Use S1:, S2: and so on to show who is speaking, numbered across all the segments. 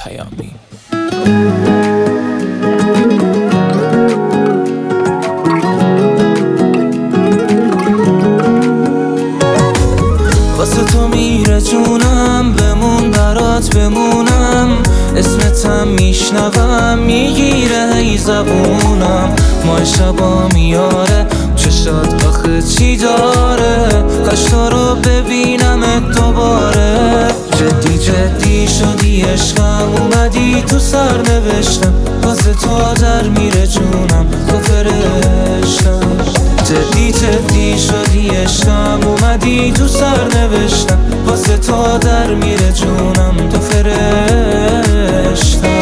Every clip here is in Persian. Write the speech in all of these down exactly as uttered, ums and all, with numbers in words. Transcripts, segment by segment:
S1: پیامی. واسه تو میره جونم، بمون برات بمونم، اسمتم میشنوم میگیره هی زبونم. ماه شبا میاره چشات آخه چی داره، کاش تو رو ببینم دوباره. جدی جدی شدی عشقم، اومدی تو سر نوشتم، واسه تو در میره جونم تو فرشتم. جدی جدی شدی عشقم، اومدی تو سر نوشتم، واسه تو در میره جونم تو فرشتم.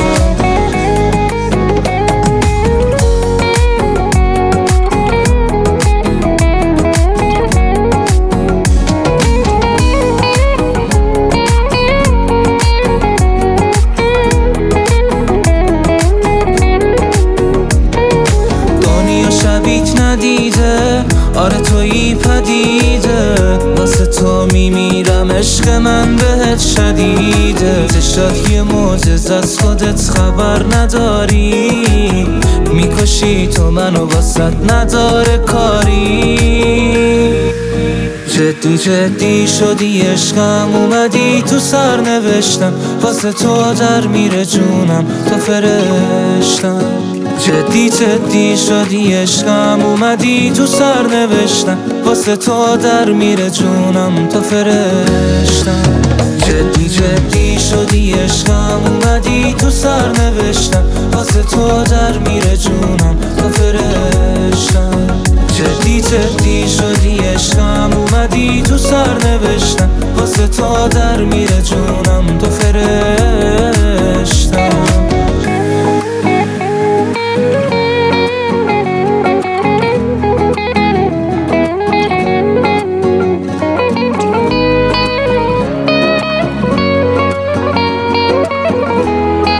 S1: شبیت ندیده، آره تویی پدیده، واسه تو میمیرم عشق من بهت شدیده. چشات یه معجزه از خودت خبر نداری، میکشی تو منو واسط نداره کاری. جدی جدی شدی عشقم، اومدی تو سر نوشتم، واسه تو در میره جونم تو فرشتم. جدی جدی شدی عشقم، اومدی تو سر نوشتم، واسه تو در میره جونم تو فرشتم. جدی جدی شدی عشقم، اومدی تو سر نوشتم، واسه تو در میره جونم تو فرشتم. جدی جدی شدی عشقم، اومدی تو سر نوشتم، واسه تو در میره جونم تو فرشتم.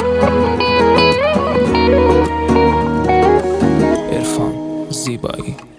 S1: زیبایی.